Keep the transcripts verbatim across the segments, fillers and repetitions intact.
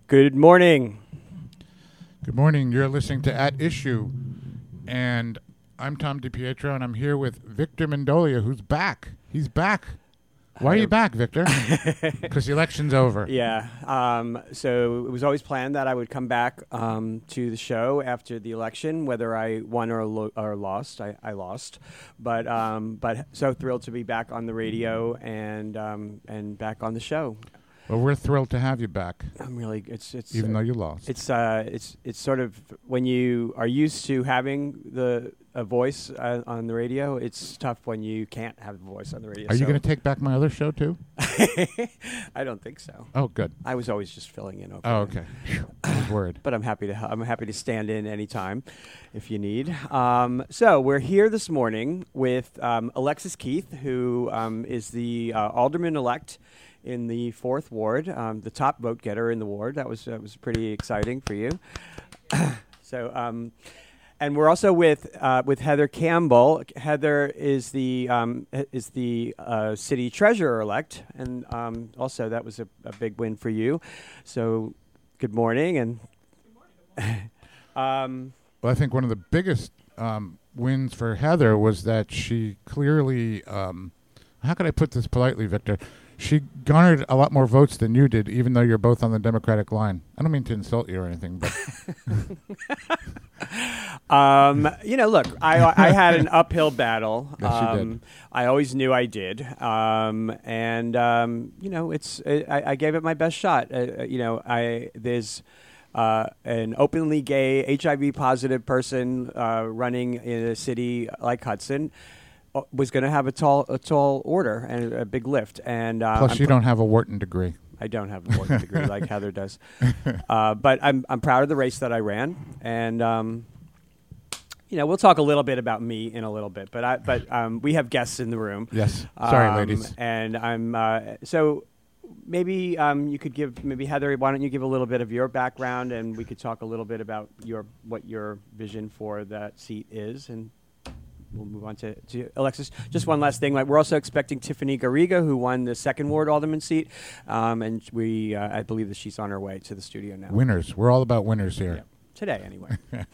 Good morning. Good morning. You're listening to At Issue, and I'm Tom DiPietro, and I'm here with Victor Mendolia, who's back. He's back. Why are you back, Victor? Because the election's over. Yeah. Um, so it was always planned that I would come back um, to the show after the election, whether I won or, lo- or lost. I, I lost, but um, but so thrilled to be back on the radio and um, and back on the show. Well, we're thrilled to have you back. I'm really. It's it's even uh, though you lost. It's uh it's it's sort of when you are used to having the a voice uh, on the radio. It's tough when you can't have a voice on the radio. Are you so. going to take back my other show too? I don't think so. Oh, good. I was always just filling in. Okay. Oh, okay. I was worried. But I'm happy to h- I'm happy to stand in anytime if you need. Um, so we're here this morning with um, Alexis Keith, who um, is the uh, alderman-elect in the fourth ward, um, the top vote getter in the ward. That was that was pretty exciting for you. so, um, and we're also with uh, with Heather Campbell. Heather is the um, is the uh, city treasurer elect, and um, also that was a, a big win for you. So, good morning, and good morning. um, well, I think one of the biggest um, wins for Heather was that she clearly. Um, how can I put this politely, Victor? She garnered a lot more votes than you did, even though you're both on the Democratic line. I don't mean to insult you or anything, but... um, you know, look, I I had an uphill battle. Yes, um, you did. I always knew I did. Um, and, um, you know, it's I, I gave it my best shot. Uh, you know, I there's... Uh, an openly gay, H I V positive person uh, running in a city like Hudson uh, was going to have a tall, a tall order and a big lift. And uh, plus, I'm you pr- don't have a Wharton degree. I don't have a Wharton degree like Heather does. Uh, but I'm I'm proud of the race that I ran, and um, you know we'll talk a little bit about me in a little bit. But I but um, we have guests in the room. Yes, sorry, um, ladies. And I'm uh, so. Maybe um, you could give, maybe Heather, why don't you give a little bit of your background, and we could talk a little bit about your what your vision for that seat is, and we'll move on to, to Alexis. Just one last thing, like we're also expecting Tiffany Garriga, who won the second ward alderman seat, um, and we, uh, I believe that she's on her way to the studio now. Winners, we're all about winners here. Yeah. Today, anyway.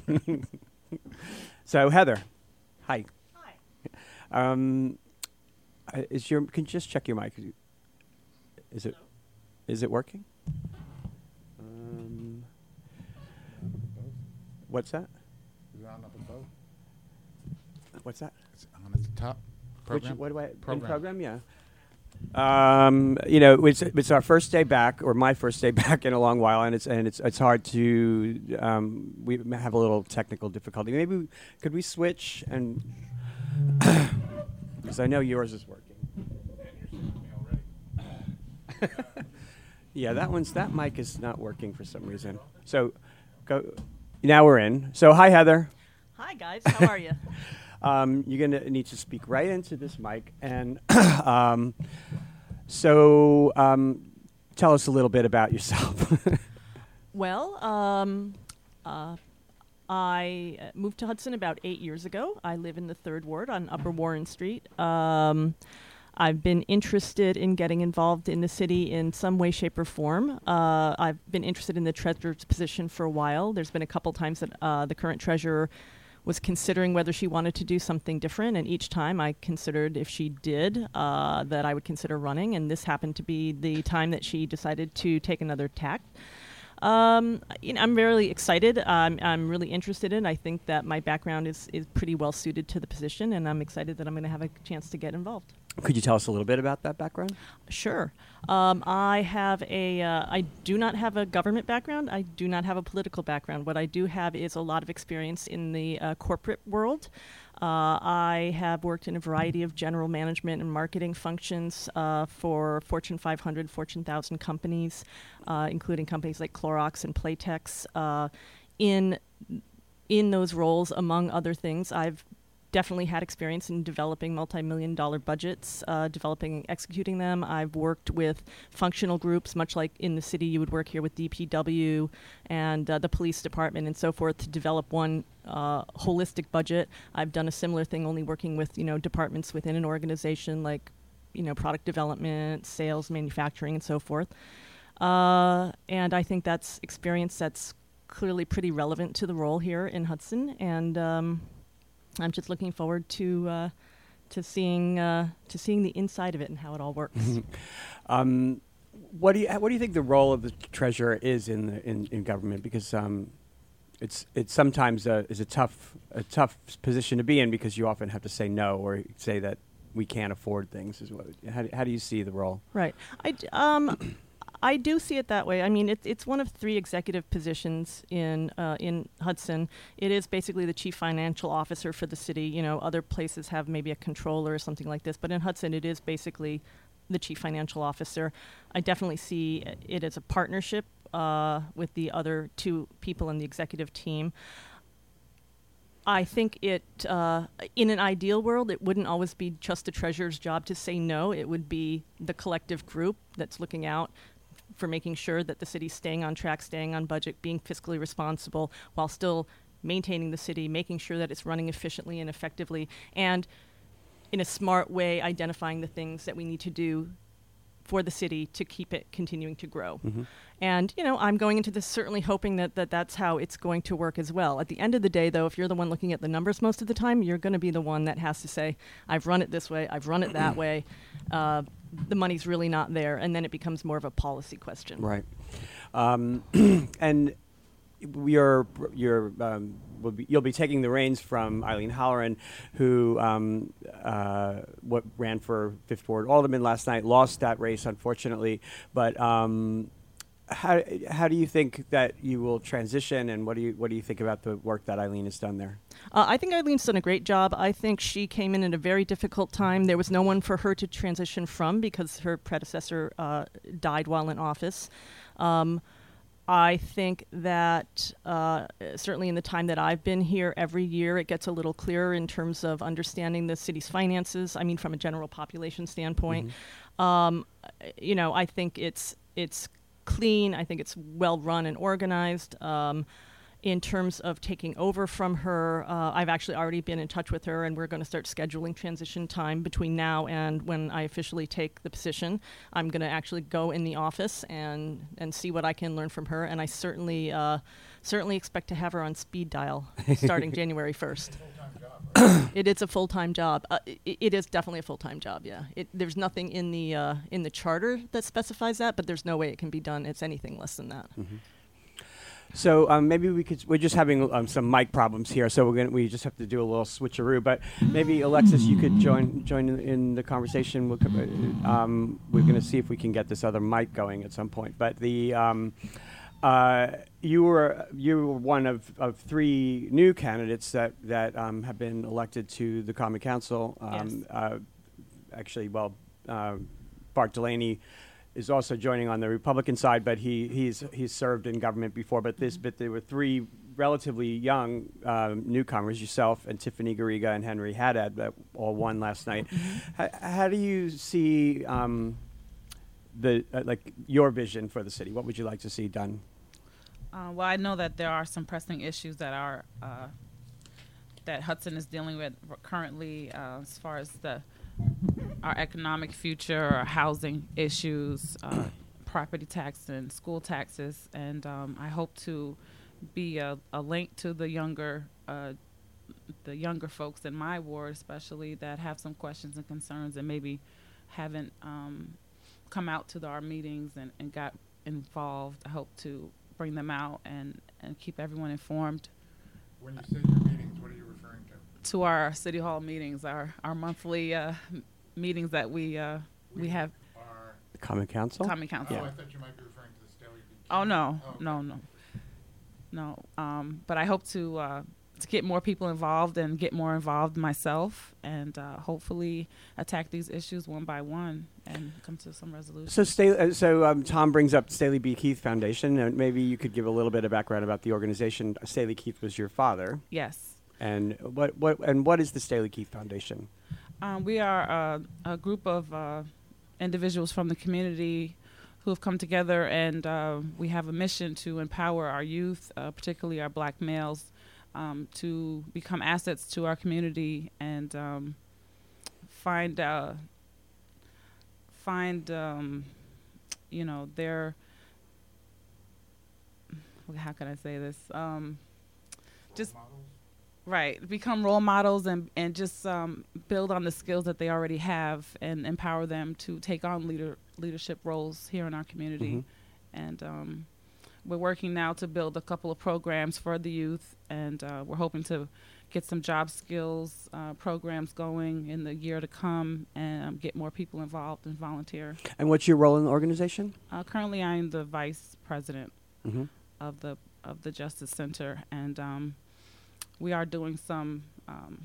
So Heather, hi. Hi. Um, uh, is your? Can you just check your mic? Is it is it working? Um, what's that? Is it on up above? What's that? It's on at the top. Program? Which, what do I program. In program? Yeah. Um, you know, it's it's our first day back, or my first day back in a long while, and it's and it's it's hard to. Um, we have a little technical difficulty. Maybe we, could we switch and because I know yours is working. Yeah, that one's that mic is not working for some reason. So, go. Now we're in. So, hi, Heather. Hi, guys. How are you? um, you're gonna need to speak right into this mic, and um, so um, tell us a little bit about yourself. Well, um, uh, I moved to Hudson about eight years ago. I live in the third ward on Upper Warren Street. Um, I've been interested in getting involved in the city in some way, shape, or form. Uh, I've been interested in the treasurer's position for a while. There's been a couple times that uh, the current treasurer was considering whether she wanted to do something different, and each time I considered if she did, uh, that I would consider running, and this happened to be the time that she decided to take another tack. Um, you know, I'm really excited. Um, I'm really interested in. I think that my background is, is pretty well suited to the position, and I'm excited that I'm going to have a chance to get involved. Could you tell us a little bit about that background? Sure. Um, I have a. Uh, I do not have a government background. I do not have a political background. What I do have is a lot of experience in the uh, corporate world. Uh, I have worked in a variety of general management and marketing functions uh, for Fortune five hundred, Fortune one thousand companies, uh, including companies like Clorox and Playtex. Uh, in in those roles, among other things, I've definitely had experience in developing multi-million dollar budgets, uh, developing and executing them. I've worked with functional groups, much like in the city you would work here with D P W and uh, the police department and so forth, to develop one uh, holistic budget. I've done a similar thing, only working with, you know, departments within an organization like, you know, product development, sales, manufacturing, and so forth. Uh, and I think that's experience that's clearly pretty relevant to the role here in Hudson. And um, I'm just looking forward to uh, to seeing uh, to seeing the inside of it and how it all works. um, what do you what do you think the role of the treasurer is in the, in, in government? Because um, it's it's sometimes a, is a tough a tough position to be in, because you often have to say no or say that we can't afford things. Is what, how, how do you see the role? Right. I d- um. I do see it that way. I mean, it, it's one of three executive positions in uh, in Hudson. It is basically the chief financial officer for the city. You know, other places have maybe a controller or something like this, but in Hudson, it is basically the chief financial officer. I definitely see it as a partnership uh, with the other two people in the executive team. I think it, uh, in an ideal world, it wouldn't always be just the treasurer's job to say no. It would be the collective group that's looking out for making sure that the city's staying on track, staying on budget, being fiscally responsible, while still maintaining the city, making sure that it's running efficiently and effectively, and in a smart way identifying the things that we need to do for the city to keep it continuing to grow. Mm-hmm. And, you know, I'm going into this certainly hoping that, that that's how it's going to work as well. At the end of the day, though, if you're the one looking at the numbers most of the time, you're going to be the one that has to say, I've run it this way, I've run it that way. Uh, the money's really not there. And then it becomes more of a policy question. Right. Um, and you're, you're, um, will be, you'll be taking the reins from Eileen Halloran, who um, uh, what ran for Fifth Ward Alderman last night, lost that race, unfortunately. But um, how how do you think that you will transition, and what do you what do you think about the work that Eileen has done there? Uh, I think Eileen's done a great job. I think she came in at a very difficult time. There was no one for her to transition from because her predecessor uh, died while in office. Um, I think that uh, certainly in the time that I've been here, every year it gets a little clearer in terms of understanding the city's finances. I mean, from a general population standpoint. Mm-hmm. Um, you know, I think it's it's clean. I think it's well run and organized. Um, in terms of taking over from her, uh, I've actually already been in touch with her, and we're going to start scheduling transition time between now and when I officially take the position. I'm going to actually go in the office and, and see what I can learn from her, and I certainly uh, certainly expect to have her on speed dial starting January first. Right? It is a full-time job. Uh, it, it is definitely a full-time job, yeah. It, there's nothing in the uh, in the charter that specifies that, but there's no way it can be done. It's anything less than that. Mm-hmm. So um, maybe we could. We're just having um, some mic problems here, so we're gonna. We just have to do a little switcheroo. But maybe Alexis, you could join join in, in the conversation. We'll, um, we're going to see if we can get this other mic going at some point. But the um, uh, you were you were one of, of three new candidates that that um, have been elected to the Common Council. Um, yes. uh, actually, well, uh, Bart Delaney is also joining on the Republican side, but he he's he's served in government before. But this, but there were three relatively young um, newcomers: yourself and Tiffany Garriga and Henry Haddad, that all won last night. how, how do you see um, the uh, like your vision for the city? What would you like to see done? Uh, well, I know that there are some pressing issues that are uh, that Hudson is dealing with currently, uh, as far as the our economic future, our housing issues, uh, property tax and school taxes, and um, I hope to be a, a link to the younger, uh, the younger folks in my ward, especially that have some questions and concerns and maybe haven't um, come out to the, our meetings and, and got involved. I hope to bring them out and, and keep everyone informed. When you say your meetings, what are you referring to? To our City Hall meetings, our, our monthly uh, m- meetings that we uh, we, we have. The Common Council? Common Council. Oh, Yeah. I thought you might be referring to the Staley B. Oh, no, Oh, okay. no, no. No, um, but I hope to uh, to get more people involved and get more involved myself and uh, hopefully attack these issues one by one and come to some resolution. So, Staley, uh, so um, Tom brings up Staley B. Keith Foundation, and maybe you could give a little bit of background about the organization. Staley Keith was your father. Yes. And what, what and what is the Staley Keith Foundation? Um, we are uh, a group of uh, individuals from the community who have come together, and uh, we have a mission to empower our youth, uh, particularly our black males, um, to become assets to our community and um, find uh, find um, you know their how can I say this? Um, just right, become role models and and just um, build on the skills that they already have and empower them to take on leader leadership roles here in our community. Mm-hmm. And um, we're working now to build a couple of programs for the youth, and uh, we're hoping to get some job skills uh, programs going in the year to come, and um, get more people involved and volunteer. And what's your role in the organization? Uh, currently, I'm the vice president mm-hmm. of the of the Justice Center, and um, we are doing some um,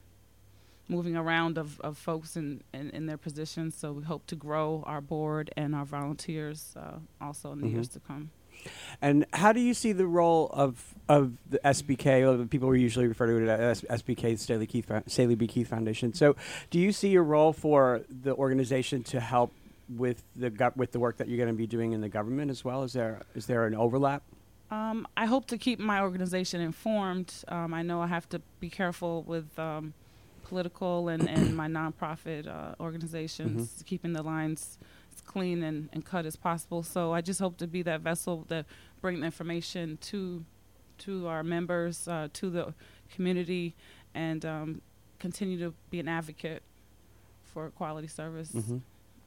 moving around of, of folks in, in, in their positions. So we hope to grow our board and our volunteers uh, also in the mm-hmm. years to come. And how do you see the role of of the S B K? Or the people we usually refer to it as S B K, Staley Keith, Staley B. Keith Foundation. So, do you see your role for the organization to help with the go- with the work that you're going to be doing in the government as well? Is there is there an overlap? Um, I hope to keep my organization informed. Um, I know I have to be careful with um, political and, and my nonprofit uh, organizations, mm-hmm. keeping the lines as clean and, and cut as possible. So I just hope to be that vessel that bring the information to to our members, uh, to the community, and um, continue to be an advocate for quality service. Mm-hmm.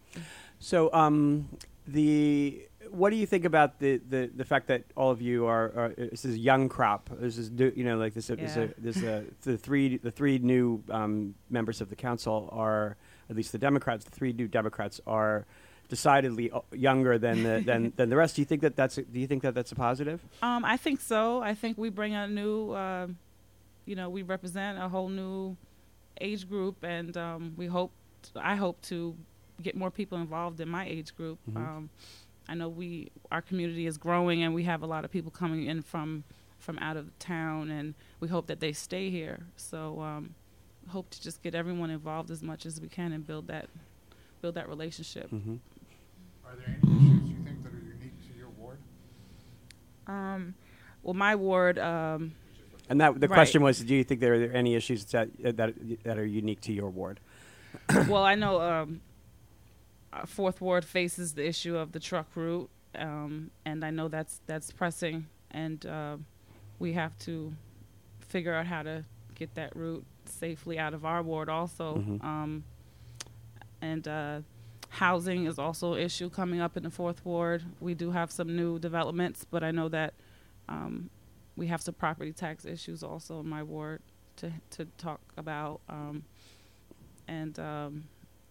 So um, the what do you think about the, the, the fact that all of you are, are this is a young crop? This is you know like this. Yeah. This, a, this a, the three the three new um, members of the council are, at least the Democrats. The three new Democrats are decidedly younger than the than, than the rest. Do you think that that's a, do you think that that's a positive? Um, I think so. I think we bring a new, uh, you know, we represent a whole new age group, and um, we hope. T- I hope to get more people involved in my age group. Mm-hmm. Um, I know we our community is growing, and we have a lot of people coming in from from out of town, and we hope that they stay here. So um, hope to just get everyone involved as much as we can and build that build that relationship. Mm-hmm. Are there any issues you think that are unique to your ward? Um, well, my ward. Um, and that the right. question was, do you think there are there any issues that uh, that that are unique to your ward? Well, I know. Um, Our fourth ward faces the issue of the truck route, um, and I know that's that's pressing, and uh, we have to figure out how to get that route safely out of our ward also. Mm-hmm. Um, and uh, housing is also an issue coming up in the fourth ward. We do have some new developments, but I know that um, we have some property tax issues also in my ward to to talk about, um, and. Um,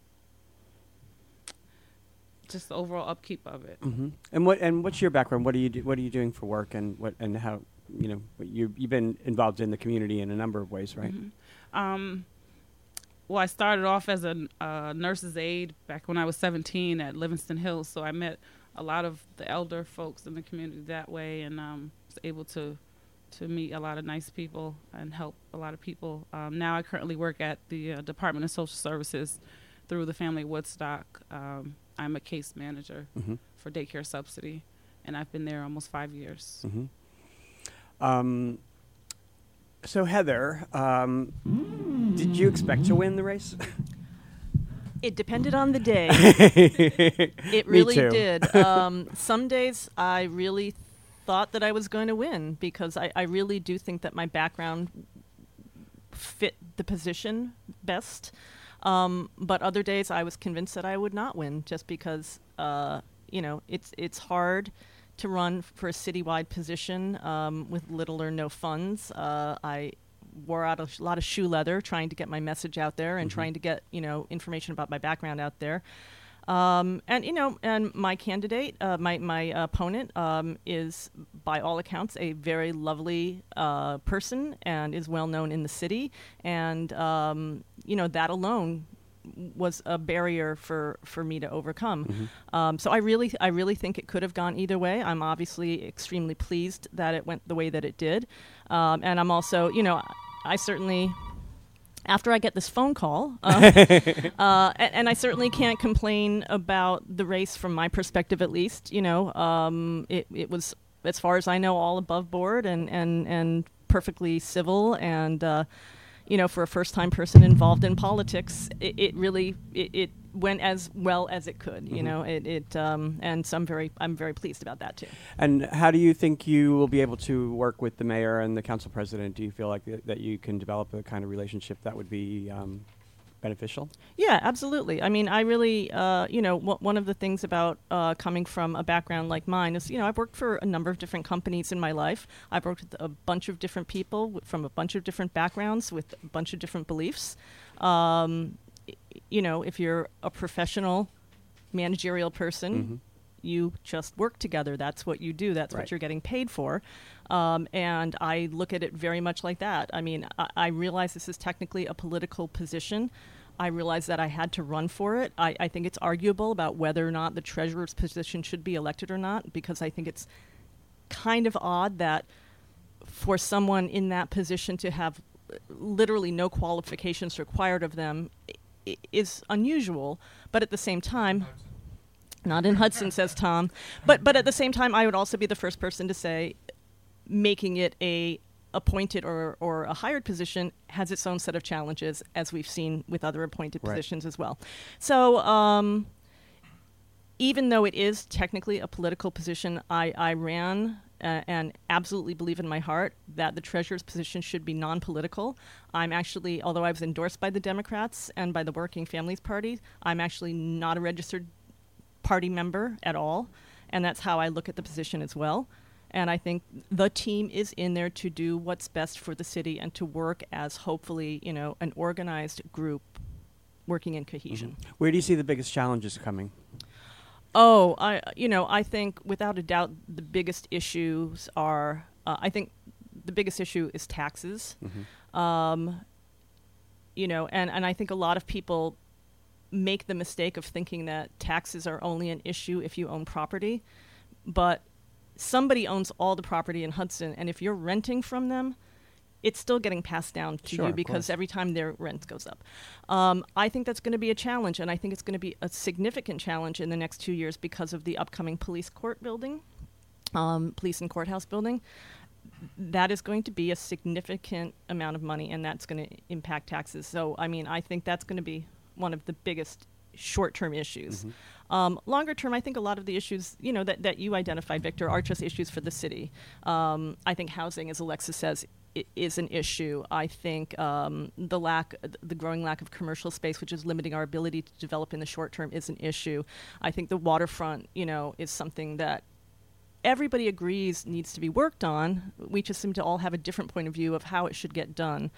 just the overall upkeep of it. Mm-hmm. And what and what's your background? What are you do, what are you doing for work, and what and how you know you you've been involved in the community in a number of ways, right? Mm-hmm. Um, well, I started off as a uh, nurse's aide back when I was seventeen at Livingston Hills, so I met a lot of the elder folks in the community that way, and um, was able to to meet a lot of nice people and help a lot of people. Um, now I currently work at the uh, Department of Social Services through the Family Woodstock. Um, I'm a case manager mm-hmm. for daycare subsidy, and I've been there almost five years. Mm-hmm. Um, so, Heather, um, mm. did you expect to win the race? It depended on the day. It really did. Um, some days I really thought that I was going to win because I, I really do think that my background fit the position best. Um, but other days I was convinced that I would not win just because, uh, you know, it's it's hard to run for a citywide position um, with little or no funds. Uh, I wore out a sh- lot of shoe leather trying to get my message out there and mm-hmm. trying to get, you know, information about my background out there. Um, and, you know, and my candidate, uh, my, my opponent um, is, by all accounts, a very lovely uh, person and is well known in the city. And, um, you know, that alone was a barrier for, for me to overcome. Mm-hmm. Um, so I really, I really think it could have gone either way. I'm obviously extremely pleased that it went the way that it did. Um, and I'm also, you know, I certainly... After I get this phone call, uh, uh, and, and I certainly can't complain about the race from my perspective, at least. You know, um, it, it was, as far as I know, all above board and, and, and perfectly civil. And, uh, you know, for a first-time person involved in politics, it, it really, it, it went as well as it could. You Mm-hmm. know, it, it um, and so I'm very I'm very pleased about that too. And how do you think you will be able to work with the mayor and the council president? Do you feel like th- that you can develop a kind of relationship that would be um, beneficial? Yeah, absolutely. I mean, I really, uh, you know, w- one of the things about uh, coming from a background like mine is, you know, I've worked for a number of different companies in my life. I've worked with a bunch of different people w- from a bunch of different backgrounds with a bunch of different beliefs. Um, y- you know, if you're a professional managerial person, Mm-hmm. you just work together. That's what you do. That's Right. what you're getting paid for. Um, and I look at it very much like that. I mean, I, I realize this is technically a political position. I realize that I had to run for it. I, I think it's arguable about whether or not the treasurer's position should be elected or not, because I think it's kind of odd that for someone in that position to have literally no qualifications required of them i- is unusual. But at the same time, not in Hudson, says Tom. But but at the same time, I would also be the first person to say, making it a appointed or, or a hired position has its own set of challenges, as we've seen with other appointed Right. positions as well. So um, even though it is technically a political position, I, I ran uh, and absolutely believe in my heart that the treasurer's position should be non-political. I'm actually, although I was endorsed by the Democrats and by the Working Families Party, I'm actually not a registered party member at all, and that's how I look at the position as well. And I think the team is in there to do what's best for the city and to work as hopefully, you know, an organized group working in cohesion. Mm-hmm. Where do you see the biggest challenges coming? Oh, I, you know, I think without a doubt the biggest issues are, uh, I think the biggest issue is taxes. Mm-hmm. Um, you know, and, and I think a lot of people make the mistake of thinking that taxes are only an issue if you own property. But somebody owns all the property in Hudson, and if you're renting from them, it's still getting passed down to Sure, you of because course. every time their rent goes up. Um, I think that's going to be a challenge, and I think it's going to be a significant challenge in the next two years because of the upcoming police court building, um, police and courthouse building. That is going to be a significant amount of money, and that's going to impact taxes. So, I mean, I think that's going to be one of the biggest short-term issues. Mm-hmm. Um, longer term, I think a lot of the issues, you know, that, that you identified, Victor, are just issues for the city. Um, I think housing, as Alexis says, i- is an issue. I think um, the lack, the growing lack of commercial space, which is limiting our ability to develop in the short term, is an issue. I think the waterfront, you know, is something that everybody agrees needs to be worked on. We just seem to all have a different point of view of how it should get done.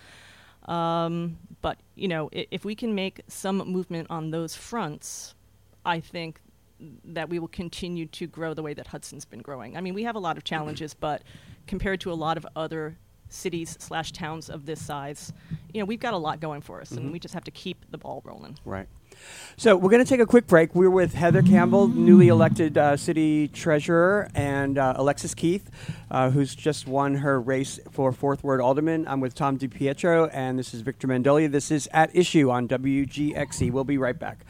Um, but, you know, I- if we can make some movement on those fronts, I think that we will continue to grow the way that Hudson's been growing. I mean, we have a lot of challenges, but compared to a lot of other cities slash towns of this size, you know, we've got a lot going for us, Mhm. and we just have to keep the ball rolling. Right. So we're going to take a quick break. We're with Heather Campbell, newly elected uh, city treasurer, and uh, Alexis Keith, uh, who's just won her race for fourth ward alderman. I'm with Tom DiPietro, and this is Victor Mandolia. This is At Issue on W G X E. We'll be right back.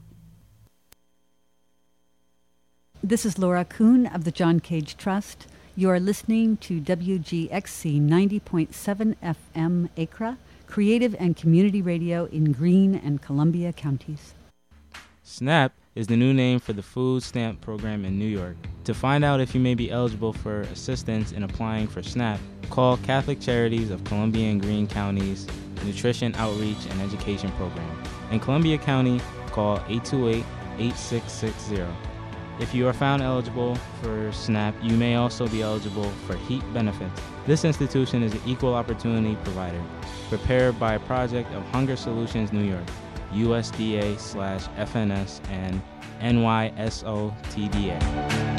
This is Laura Kuhn of the John Cage Trust. You are listening to W G X C ninety point seven F M Acra, creative and community radio in Greene and Columbia counties. SNAP is the new name for the food stamp program in New York. To find out if you may be eligible for assistance in applying for SNAP, call Catholic Charities of Columbia and Greene counties Nutrition Outreach and Education Program. In Columbia County, call eight two eight, eight six six zero. If you are found eligible for SNAP, you may also be eligible for HEAP benefits. This institution is an equal opportunity provider, prepared by a project of Hunger Solutions New York, U S D A slash F N S and N Y S O T D A.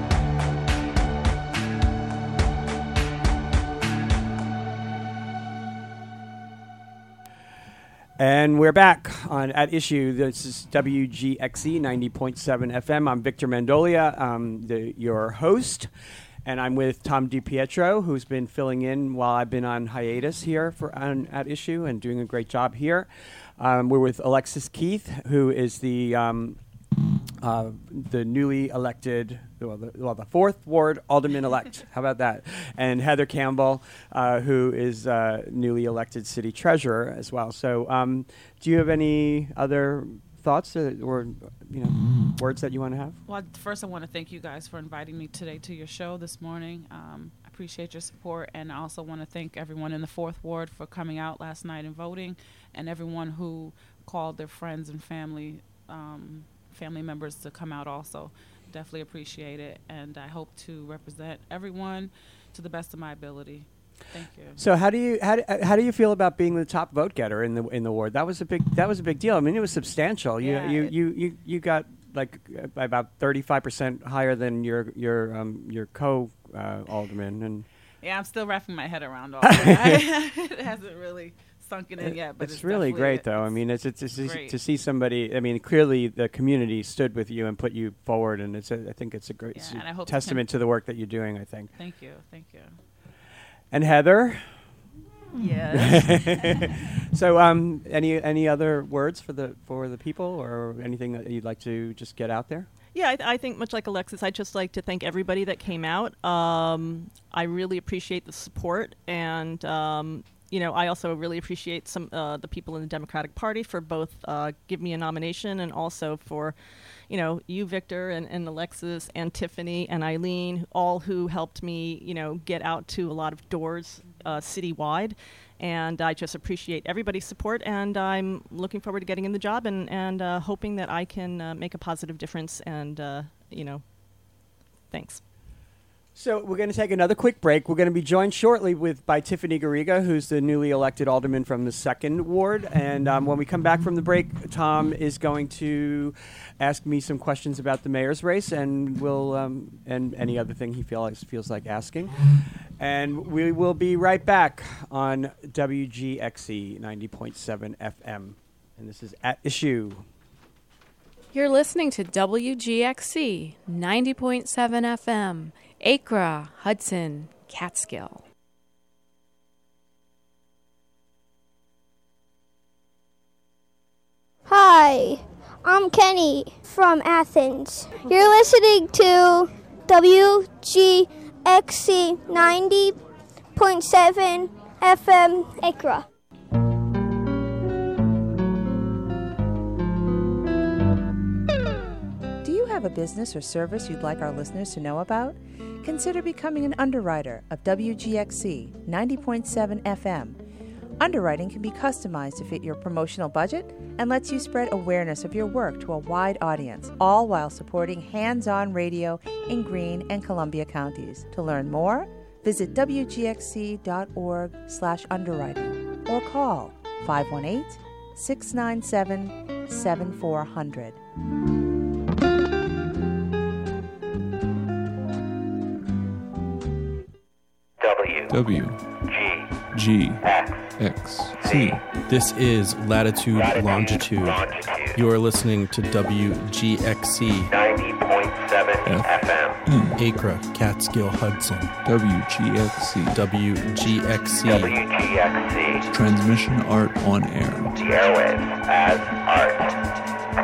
And we're back on At Issue. This is W G X E ninety point seven F M. I'm Victor Mandolia, um, the, your host. And I'm with Tom DiPietro, who's been filling in while I've been on hiatus here for on At Issue and doing a great job here. Um, we're with Alexis Keith, who is the um, uh, the newly elected, well the, well, the fourth ward alderman-elect. How about that? And Heather Campbell, uh, who is uh, newly elected city treasurer as well. So um, do you have any other thoughts or, or you know words that you want to have? Well, first I want to thank you guys for inviting me today to your show this morning. Um, I appreciate your support, and I also want to thank everyone in the Fourth Ward for coming out last night and voting, and everyone who called their friends and family um, family members to come out also. Definitely appreciate it, and I hope to represent everyone to the best of my ability. Thank you. So how do you how do, uh, how do you feel about being the top vote getter in the in the ward? That was a big that was a big deal. I mean, it was substantial. Yeah, you, it- you you you you got like uh, about thirty-five percent higher than your your um, your co uh, alderman, and Yeah, I'm still wrapping my head around all that. It hasn't really sunken in yet, but it's, it's, really definitely- great, though. I it's- mean, it's, it's, it's to, see, great. to see somebody. I mean, clearly the community stood with you and put you forward, and it's. A, I think it's a great Yeah, s- and I hope to testament to the work that you're doing. I think. Thank you, thank you. And Heather. Yes. So, um, any any other words for the for the people, or anything that you'd like to just get out there? Yeah, I, th- I think much like Alexis, I'd just like to thank everybody that came out. Um, I really appreciate the support, and um, you know, I also really appreciate some uh, the people in the Democratic Party for both uh, giving me a nomination and also for, you know, you, Victor, and, and Alexis, and Tiffany, and Eileen, all who helped me, you know, get out to a lot of doors uh, citywide. And I just appreciate everybody's support, and I'm looking forward to getting in the job and, and uh, hoping that I can uh, make a positive difference. And, uh, you know, thanks. So we're going to take another quick break. We're going to be joined shortly with by Tiffany Garriga, who's the newly elected alderman from the second ward. And um, when we come back from the break, Tom is going to ask me some questions about the mayor's race, and will um, and any other thing he feels feels like asking. And we will be right back on W G X E ninety point seven F M. And this is At Issue. You're listening to W G X C ninety point seven F M, Acra, Hudson, Catskill. Hi, I'm Kenny from Athens. You're listening to W G X C ninety point seven F M Acra. Do you have a business or service you'd like our listeners to know about? Consider becoming an underwriter of W G X C ninety point seven F M. Underwriting can be customized to fit your promotional budget and lets you spread awareness of your work to a wide audience, all while supporting hands-on radio in Greene and Columbia counties. To learn more, visit W G X C dot org slash underwriting or call five one eight, six nine seven, seven four zero zero. W W G G X X C. C. This is Latitude, Latitude, Longitude. Longitude. You are listening to W G X C, ninety point seven F M. Acra, Catskill, Hudson. W G X C. W G X C. W G X C. Transmission art on air. The airwaves as art.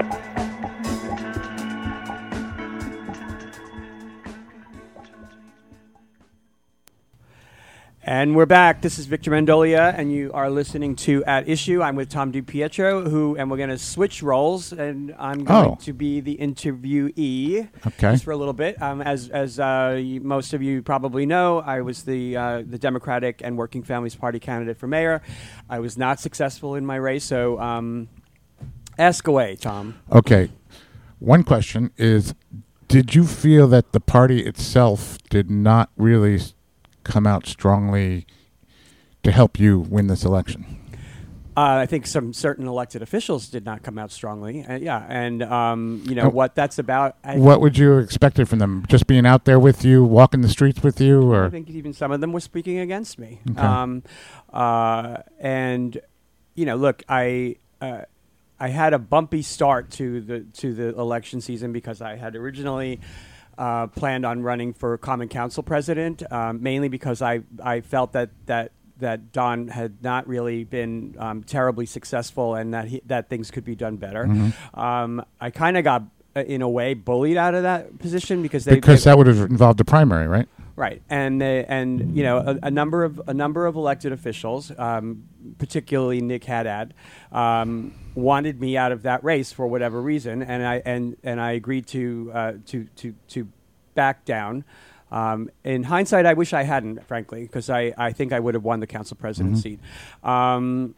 And we're back. This is Victor Mandolia, and you are listening to At Issue. I'm with Tom DiPietro, who, and we're going to switch roles, and I'm going Oh. to be the interviewee Okay. just for a little bit. Um, as as uh, you, most of you probably know, I was the uh, the Democratic and Working Families Party candidate for mayor. I was not successful in my race, so um, ask away, Tom. Okay. One question is, did you feel that the party itself did not really s- come out strongly to help you win this election? Uh, I think some certain elected officials did not come out strongly. Uh, yeah, and um, you know Oh. what that's about. I What would you have expected from them? Just being out there with you, walking the streets with you, I or think even some of them were speaking against me. Okay. Um, uh, and you know, look, I uh, I had a bumpy start to the to the election season because I had originally uh, planned on running for Common Council president, um, mainly because I I felt that that. that Don had not really been um, terribly successful, and that he, that things could be done better. Mhm. Um, I kind of got, uh, in a way, bullied out of that position because they because they, that would have involved a primary, right? Right, and they, and you know a, a number of a number of elected officials, um, particularly Nick Haddad, um, wanted me out of that race for whatever reason, and I and and I agreed to uh, to to to back down. Um, in hindsight, I wish I hadn't, frankly, because I, I think I would have won the council president Mm-hmm. seat. Um,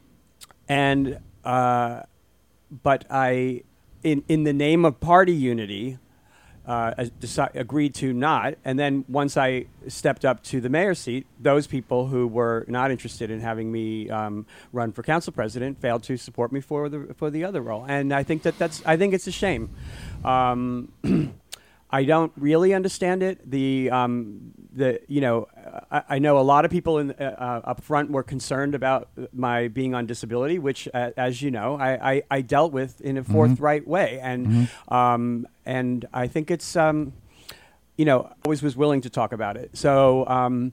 and uh, but I, in in the name of party unity. Uh, as deci- agreed to not, and then once I stepped up to the mayor's seat, those people who were not interested in having me um, run for council president failed to support me for the for the other role, and I think that that's I think it's a shame. Um, I don't really understand it. The um, the you know I, I know a lot of people in uh, uh, up front were concerned about my being on disability, which, uh, as you know, I, I, I dealt with in a forthright way, and Mm-hmm. um, and I think it's um, you know always was willing to talk about it. So um,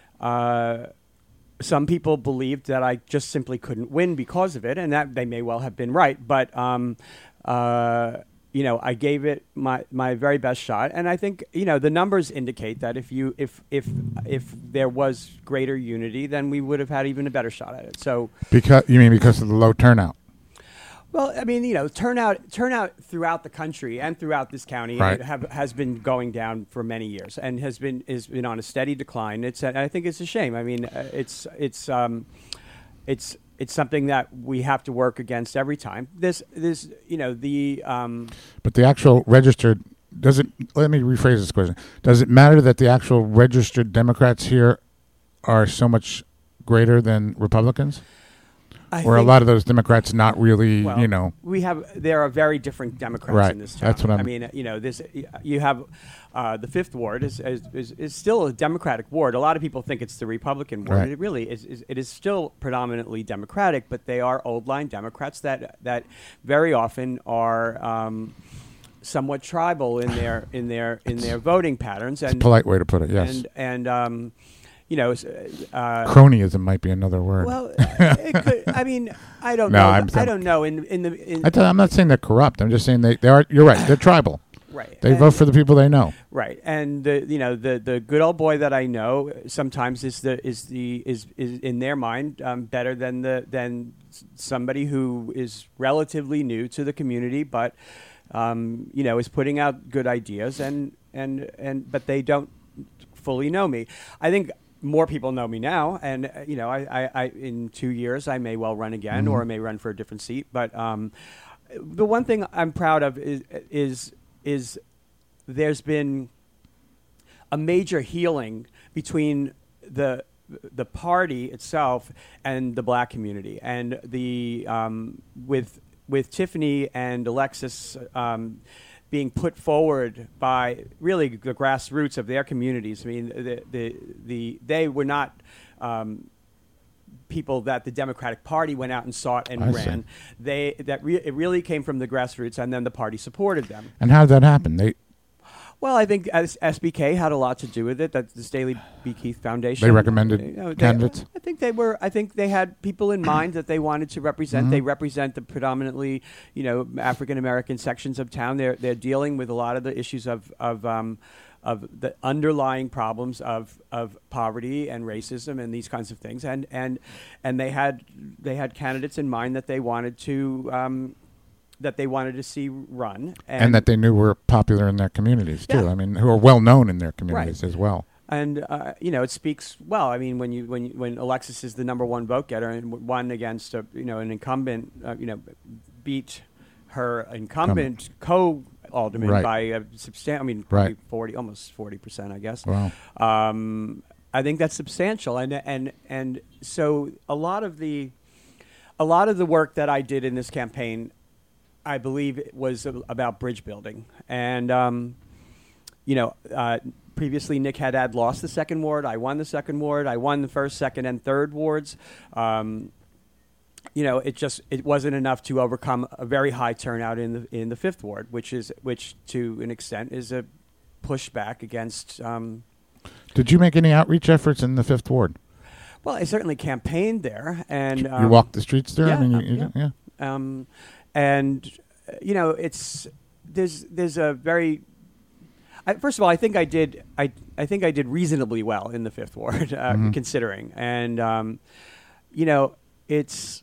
uh, some people believed that I just simply couldn't win because of it, and that they may well have been right, but. Um, uh, You know, I gave it my, my very best shot, and I think you know the numbers indicate that if you if if if there was greater unity, then we would have had even a better shot at it. So, Because you mean because of the low turnout? well, I mean, you know, turnout turnout throughout the country and throughout this county Right. have, has been going down for many years and has been has been on a steady decline. It's I think it's a shame. I mean, uh, it's it's um, it's. It's something that we have to work against every time. This, this, you know, the. Um, But the actual registered does it? Let me rephrase this question. Does it matter that the actual registered Democrats here are so much greater than Republicans, I or a think- lot of those Democrats not really? Well, you know, we have there are very different Democrats Right. in this town. That's what I'm- I mean, you know, this you have uh, the Fifth Ward is, is is is still a Democratic ward. A lot of people think it's the Republican ward. Right. It really is, is. It is still predominantly Democratic, but they are old line Democrats that that very often are. Um, somewhat tribal in their in their in their voting patterns, and it's a polite way to put it. Yes, and and um, you know, s- uh, cronyism might be another word. well, it could, I mean, I don't No, know. I'm- I don't know. In in the in, I tell, I'm not saying they're corrupt. I'm just saying they, they are. You're right. They're tribal. Right. They And- vote for the people they know. Right, and the you know the the good old boy that I know sometimes is the is the is, is in their mind um, better than the than s- somebody who is relatively new to the community, but um, you know is putting out good ideas and and and but they don't fully know me. I think more people know me now, and uh, you know I, I, I in two years I may well run again, Mhm. or I may run for a different seat. But um, the one thing I'm proud of is is is there's been a major healing between the the party itself and the black community, and the um, with with Tiffany and Alexis um, being put forward by really the grassroots of their communities. I mean, the the, the they were not. Um, people that the Democratic Party went out and sought and I ran. see. They that re- it really came from the grassroots, and then the party supported them. And how did that happen? They Well, I think as S B K had a lot to do with it. That's the Staley B. Keith Foundation. They recommended You know, they- candidates? I think they were. I think they had people in mind that they wanted to represent. Mhm. They represent the predominantly, you know, African American sections of town. They're they're dealing with a lot of the issues of of. Um, of the underlying problems of, of poverty and racism and these kinds of things, and and and they had they had candidates in mind that they wanted to um, that they wanted to see run, and, and that they knew were popular in their communities too. Yeah. I mean, who are well known in their communities Right. as well. And uh, you know, it speaks well. I mean, when you when you, when Alexis is the number one vote getter and w- won against a, you know an incumbent, uh, you know, beat her incumbent co alderman Right. by a substantial. I mean, probably Right. forty, almost forty percent, I guess. Wow. Um, I think that's substantial, and and and so a lot of the a lot of the work that I did in this campaign, I believe, it was a- about bridge building, and um, you know. Uh, Previously, Nick Haddad lost the second ward. I won the second ward. I won the first, second, and third wards. Um, you know, it just it wasn't enough to overcome a very high turnout in the in the fifth ward, which is which to an extent is a pushback against. Um, Did you make any outreach efforts in the Fifth Ward? well, I certainly campaigned there, and you um, walked the streets there. Yeah, I mean, uh, you, you, yeah. yeah. Um, and uh, you know, it's there's there's a very I, first of all, I think I did. I I think I did reasonably well in the fifth ward, uh, Mhm. considering, and um, you know, it's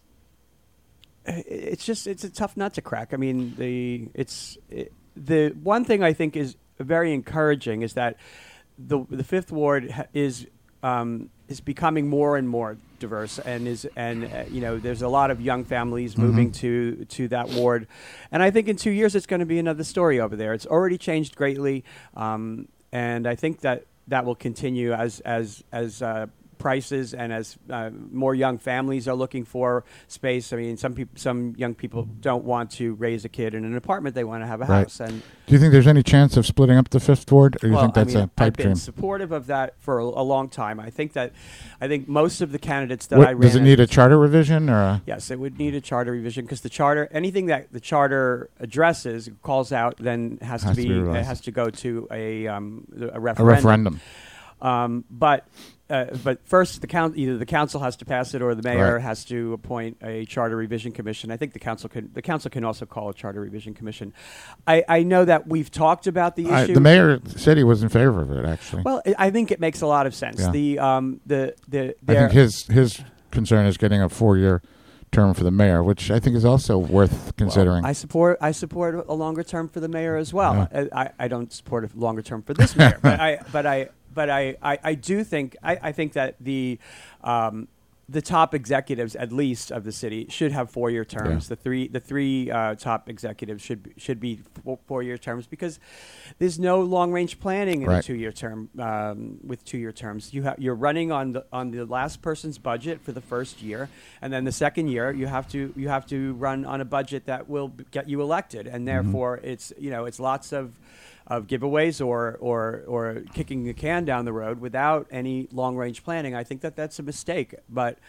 it's just it's a tough nut to crack. I mean, the it's it, the one thing I think is very encouraging is that the the fifth ward ha- is um, is becoming more and more diverse, and is and uh, you know, there's a lot of young families Mhm. moving to to that ward, and I think in two years it's going to be another story over there. It's already changed greatly, um, and I think that that will continue as as as uh, prices and as uh, more young families are looking for space. I mean, some people, some young people don't want to raise a kid in an apartment; they want to have a Right. house. And Do you think there's any chance of splitting up the fifth ward, or do you well, think that's I mean, a pipe I've been dream? supportive of that for a, a long time. I think that, I think most of the candidates that What- I ran does it need a against- charter revision, or a- Yes, it would need a charter revision because the charter, anything that the charter addresses, calls out, then has, Has to to be, be it revised. has to go to a um, a a referendum. referendum? Um, but uh, but first, the coun- either the council has to pass it or the mayor Right. has to appoint a charter revision commission. I think the council can the council can also call a charter revision commission. I, I know that we've talked about the I- issue. the mayor said he was in favor of it, actually. Well, I I think it makes a lot of sense. Yeah. The um the the I there- think his his concern is getting a four-year term for the mayor, which I think is also worth considering. I support I support a longer term for the mayor as well. Yeah. I, I, I don't support a longer term for this mayor, but I but I but I, I, I do think I, I think that the um, the top executives, at least of the city, should have four year terms. Yeah. The three the three uh, top executives should be, should be four, four year terms because there's no long range planning in a Right. two year term um, with two year terms. You ha- you're running on the on the last person's budget for the first year, and then the second year you have to you have to run on a budget that will b- get you elected, and therefore it's you know it's lots of of giveaways or or or kicking the can down the road without any long range planning. I think that that's a mistake, but.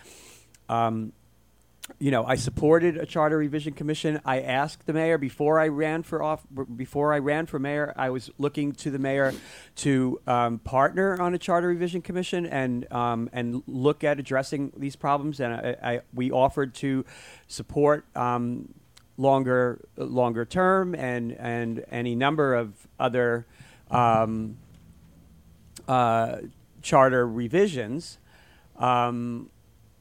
Um, You know, I supported a charter revision commission. I asked the mayor before I ran for off before I ran for mayor. I was looking to the mayor to um, partner on a charter revision commission and um, and look at addressing these problems. And I, I we offered to support um, longer longer term and and any number of other um, uh, charter revisions. Um,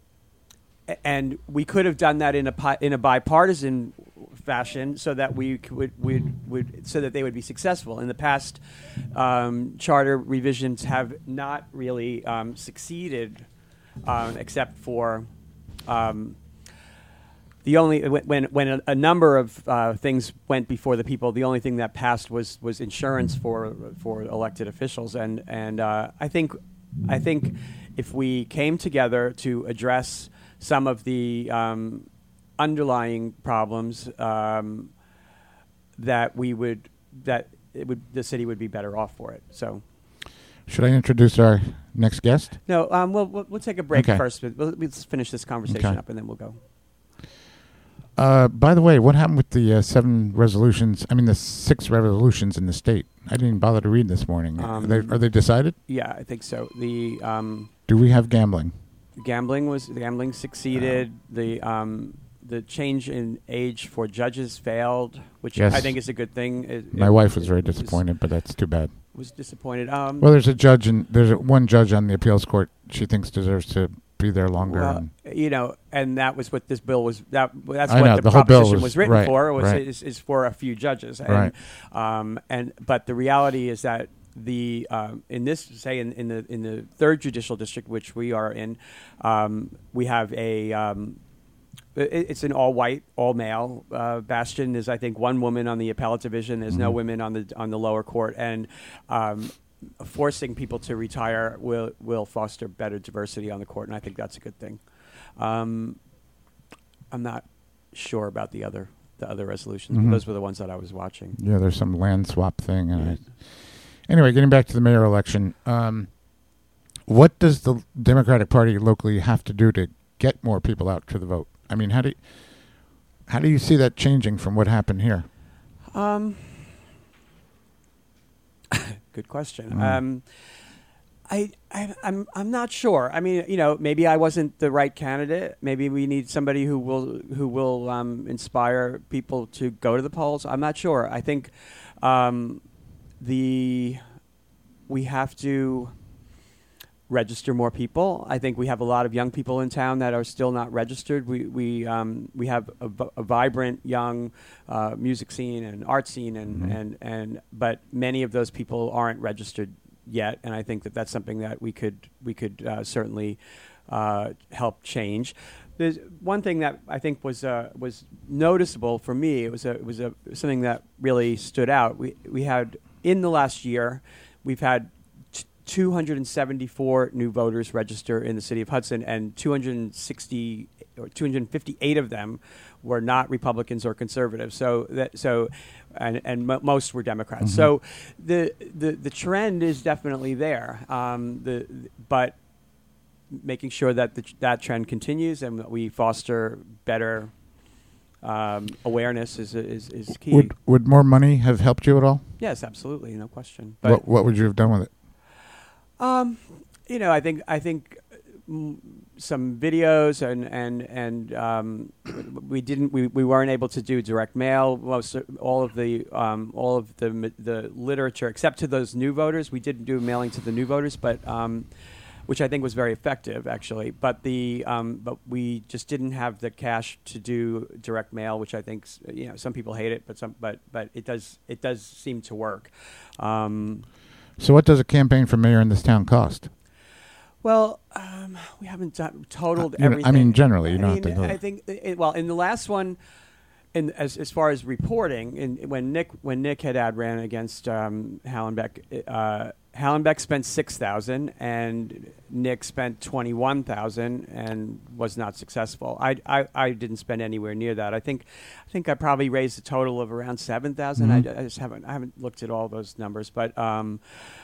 And we could have done that in a pi- in a bipartisan fashion, so that we could would would so that they would be successful. In the past, um, charter revisions have not really um, succeeded, um, except for um, the only when when a, a number of uh, things went before the people. The only thing that passed was was insurance for for elected officials, and and uh, I think I think if we came together to address some of the um, underlying problems, um, that we would that it would the city would be better off for it. So, should I introduce our next guest? no, um, we'll, we'll we'll take a break Okay. first. But we'll, let's finish this conversation Okay. up, and then we'll go. Uh, by the way, what happened with the uh, seven resolutions? I mean, the six resolutions in the state. I didn't even bother to read this morning. are, Um, they, are they decided? Yeah, I think so. The um, Do we have gambling? gambling was the gambling succeeded. The um, the change in age for judges failed, which Yes. I think is a good thing. It, My it- wife was it very disappointed, but that's too bad. Was disappointed. Um, Well, there's a judge, and there's a, one judge on the appeals court she thinks deserves to be there longer. Well, and you know, and that was what this bill was. That that's I what know, the, the whole bill proposition was- was, written right, for. Was right. is, is for a few judges, and, Right. Um, and but the reality is that the um, in this say in, in the in the third judicial district, which we are in, um, we have a. Um, it- It's an all-white, all-male uh, bastion. There's, I think, one woman on the appellate division. There's no Mhm. women on the on the lower court, and um, forcing people to retire will will foster better diversity on the court, and I think that's a good thing. Um, I'm not sure about the other the other resolutions. Mhm. But those were the ones that I was watching. yeah, there's some land swap thing. And Yeah. I, anyway, getting back to the mayor election, um, what does the Democratic Party locally have to do to get more people out to the vote? I mean, how do you, how do you see that changing from what happened here? Um, good question. Mm. Um, I, I, I'm, I'm not sure. I mean, you know, maybe I wasn't the right candidate. Maybe we need somebody who will, who will um, inspire people to go to the polls. I'm not sure. I think, um, the we have to register more people. I think we have a lot of young people in town that are still not registered. We we um, we have a, v- a vibrant young uh, music scene and art scene, and, Mm-hmm. and, and but many of those people aren't registered yet, and I think that that's something that we could we could uh, certainly uh, help change. There's one thing that I think was uh, was noticeable for me. It was a it was a something that really stood out. We we had in the last year, we've had two hundred seventy-four new voters register in the city of Hudson, and two hundred sixty or two hundred fifty-eight of them were not Republicans or conservatives. So that so, and and mo- most were Democrats. Mhm. So the the the trend is definitely there. Um, the but making sure that the, that trend continues and that we foster better um, awareness is is is key. Would would more money have helped you at all? Yes, absolutely, no question. But What what would you have done with it? Um, you know, I think I think mm, some videos and and and um, we didn't we, we weren't able to do direct mail. Most all of the um, all of the m- the literature, except to those new voters, we didn't do mailing to the new voters, but um, which I think was very effective actually. But the um, but we just didn't have the cash to do direct mail, which I think s- you know some people hate it, but some but but it does it does seem to work. Um, So what does a campaign for mayor in this town cost? Well, um, we haven't done, totaled Uh, you know, I everything. mean, generally, you I don't mean, have to know. I think, it, well, in the last one, in as as far as reporting, in, when Nick when Nick Haddad ran against um, Hallenbeck, uh, Hallenbeck spent six thousand, and Nick spent twenty one thousand, and was not successful. I, I I didn't spend anywhere near that. I think I think I probably raised a total of around seven thousand. Mhm. I, I just haven't I haven't looked at all those numbers, but um,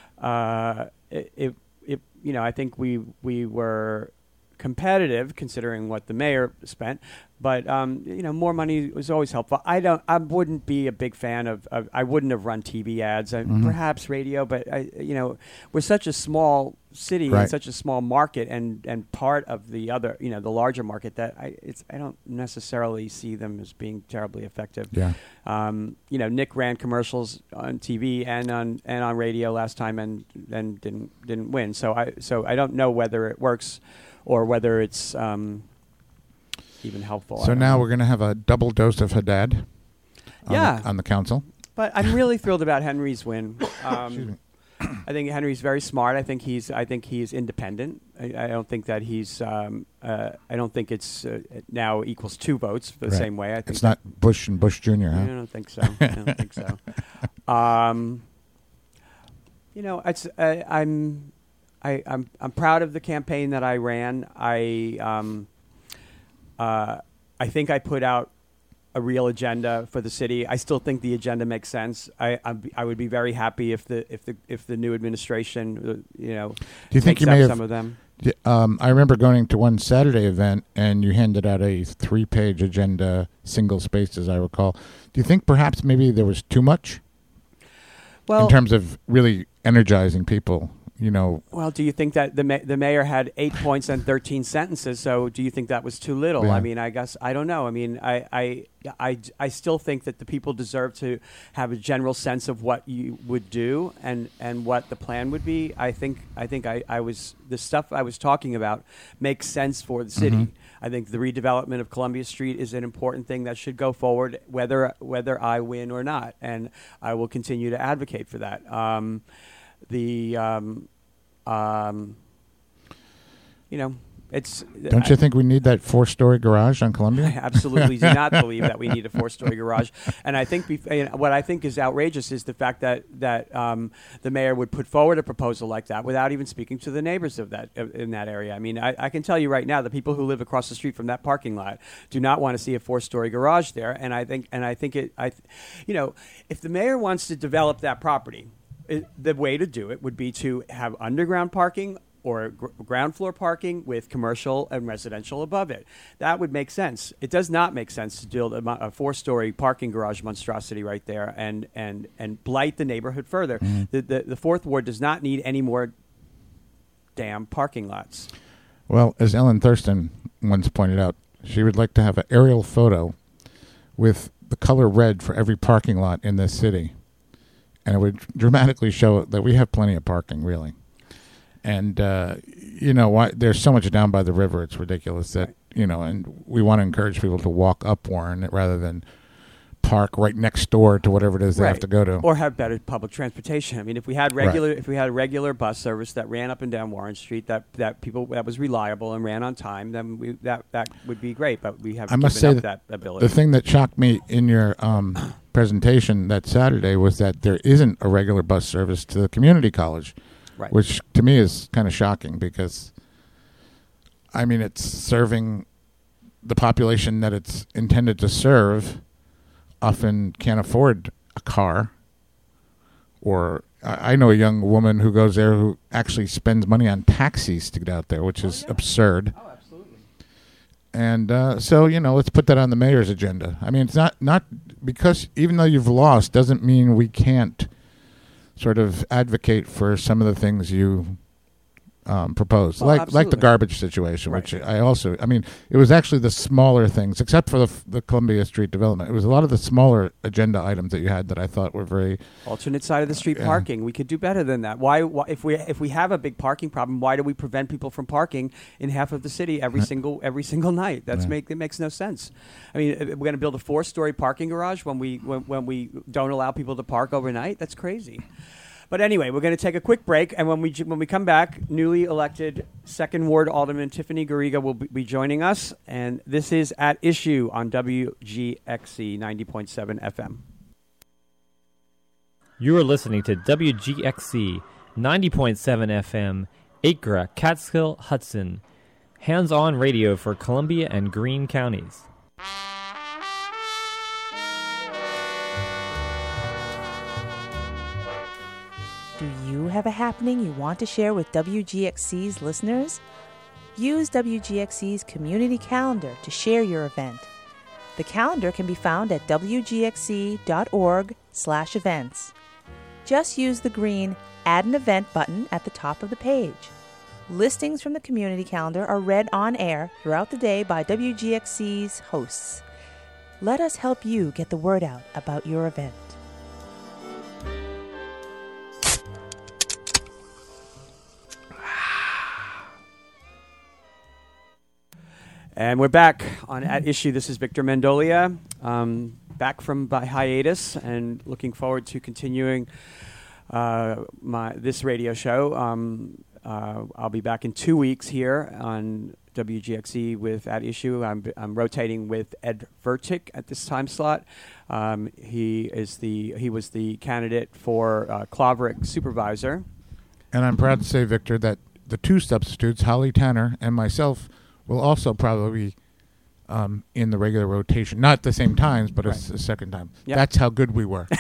uh, it, it it you know I think we we were competitive considering what the mayor spent, but um, you know more money was always helpful. I don't I wouldn't be a big fan of, of I wouldn't have run T V ads, I, Mhm. perhaps radio, but I you know we're such a small city Right. and such a small market and and part of the other you know the larger market that I it's I don't necessarily see them as being terribly effective. Yeah. Um, you know, Nick ran commercials on T V and on and on radio last time, and then didn't didn't win. So I so I don't know whether it works or whether it's um, even helpful. I So don't now know. we're going to have a double dose of Haddad. On Yeah. The, on the council. But I'm really thrilled about Henry's win. Excuse me. Um, I think Henry's very smart. I think he's. I think he's independent. I, I don't think that he's. Um, uh, I don't think it's uh, now equals two votes the Right. same way. I think It's that- not Bush and Bush Junior, huh? I don't think so. I don't think so. Um, you know, it's. I, I'm. I, I'm. I'm proud of the campaign that I ran. I. Um, uh, I think I put out a real agenda for the city. I still think the agenda makes sense. I. I'm, I would be very happy if the if the if the new administration, uh, you know, Do you think takes you up may have some of them. D- Um, I remember going to one Saturday event, and you handed out a three-page agenda, single spaced, as I recall. Do you think perhaps maybe there was too much Well, in terms of really energizing people? You know, Well, do you think that the ma- the mayor had eight points and thirteen sentences? So, do you think that was too little? Yeah. I mean, I guess I don't know. I mean, I, I I I still think that the people deserve to have a general sense of what you would do and, and what the plan would be. I think I think I, I was the stuff I was talking about makes sense for the city. Mhm. I think the redevelopment of Columbia Street is an important thing that should go forward, whether whether I win or not, and I will continue to advocate for that. Um, the um, um, you know, it's. don't you think we need that four-story garage on I Columbia? absolutely do not believe that we need a four-story garage, and I think bef- and what I think is outrageous is the fact that that um, the mayor would put forward a proposal like that without even speaking to the neighbors of that of- in that area. I mean, I, I can tell you right now, the people who live across the street from that parking lot do not want to see a four-story garage there, and I think and I think it. I, th- you know, if the mayor wants to develop that property, it, the way to do it would be to have underground parking or gr- ground floor parking with commercial and residential above it. That would make sense. It does not make sense to build a, mo- a four-story parking garage monstrosity right there and and and blight the neighborhood further. Mhm. The, the the fourth ward does not need any more damn parking lots. Well, as Ellen Thurston once pointed out, she would like to have an aerial photo with the color red for every parking lot in this city, and it would dramatically show that we have plenty of parking, really. And, uh, you know, why, there's so much down by the river, it's ridiculous that, you know, and we want to encourage people to walk up Warren rather than park right next door to whatever it is they Right. have to go to. Or have better public transportation. I mean, if we had regular, if we had a regular bus service that ran up and down Warren Street, that, that people that was reliable and ran on time, then we, that that would be great. But we have I must given say up that that ability. the thing that shocked me in your um, presentation that Saturday was that there isn't a regular bus service to the community college, Right. which to me is kind of shocking because, I mean, it's serving the population that it's intended to serve. Often can't afford a car, or I, I know a young woman who goes there who actually spends money on taxis to get out there, which Oh, is yeah. absurd. Oh, absolutely. And uh, so, you know, let's put that on the mayor's agenda. I mean, it's not, not because even though you've lost doesn't mean we can't sort of advocate for some of the things you um, proposed, Oh, like like the absolutely. garbage situation, Right. which I also, I mean, it was actually the smaller things, except for the, f- the Columbia Street development. It was a lot of the smaller agenda items that you had that I thought were very Alternate side of the street Yeah. parking. We could do better than that. Why, why? If we if we have a big parking problem, why do we prevent people from parking in half of the city every Right. single every single night? That's Right. make that makes no sense. I mean, uh, we're going to build a four-story parking garage when we when, when we don't allow people to park overnight. That's crazy. But anyway, we're going to take a quick break, and when we j- when we come back, newly elected Second Ward Alderman Tiffany Garriga will b- be joining us, and this is At Issue on W G X C ninety point seven F M. You are listening to W G X C ninety point seven F M, Acra, Catskill, Hudson. Hands-on radio for Columbia and Greene counties. Do you have a happening you want to share with W G X C's listeners? Use W G X C's community calendar to share your event. The calendar can be found at w g x c dot org slash events. Just use the green Add an Event button at the top of the page. Listings from the community calendar are read on air throughout the day by W G X C's hosts. Let us help you get the word out about your event. And we're back on At Issue. This is Victor Mendolia, um, back from by hiatus and looking forward to continuing uh, my this radio show. Um, uh, I'll be back in two weeks here on W G X E with At Issue. I'm, I'm rotating with Ed Vertic at this time slot. Um, he is the he was the candidate for uh, Claverick supervisor. And I'm proud to say, Victor, that the two substitutes, Holly Tanner and myself, will also probably be um, in the regular rotation. Not at the same times, but Right. a, s- a second time. Yep. That's how good we were.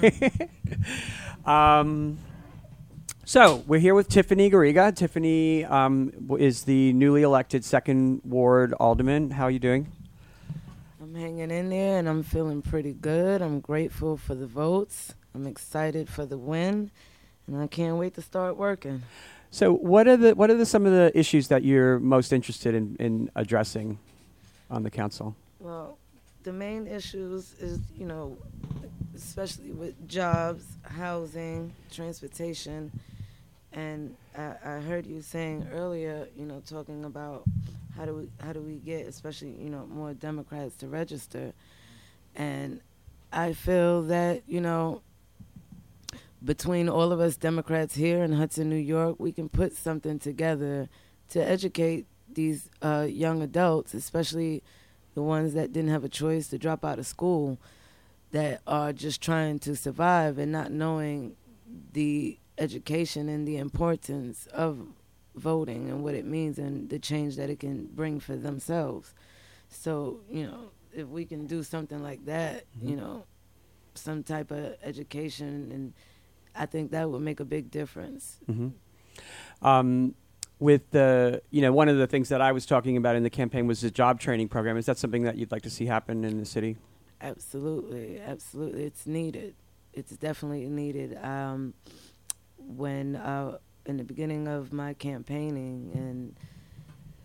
um, so we're here with Tiffany Garriga. Tiffany um, w- is the newly elected Second Ward Alderman. How are you doing? I'm hanging in there, and I'm feeling pretty good. I'm grateful for the votes. I'm excited for the win, and I can't wait to start working. So, what are the what are the, some of the issues that you're most interested in, in addressing on the council? Well, the main issues is, you know, especially with jobs, housing, transportation, and I, I heard you saying earlier, you know, talking about how do we how do we get, especially, you know, more Democrats to register, and I feel that, you know, between all of us Democrats here in Hudson, New York, we can put something together to educate these uh, young adults, especially the ones that didn't have a choice to drop out of school, that are just trying to survive and not knowing the education and the importance of voting and what it means and the change that it can bring for themselves. So, you know, if we can do something like that, mm-hmm. you know, some type of education, and I think that would make a big difference. Mm-hmm. Um, with the, you know, one of the things that I was talking about in the campaign was the job training program. Is that something that you'd like to see happen in the city? Absolutely, absolutely. It's needed. It's definitely needed. Um, when uh, in the beginning of my campaigning, and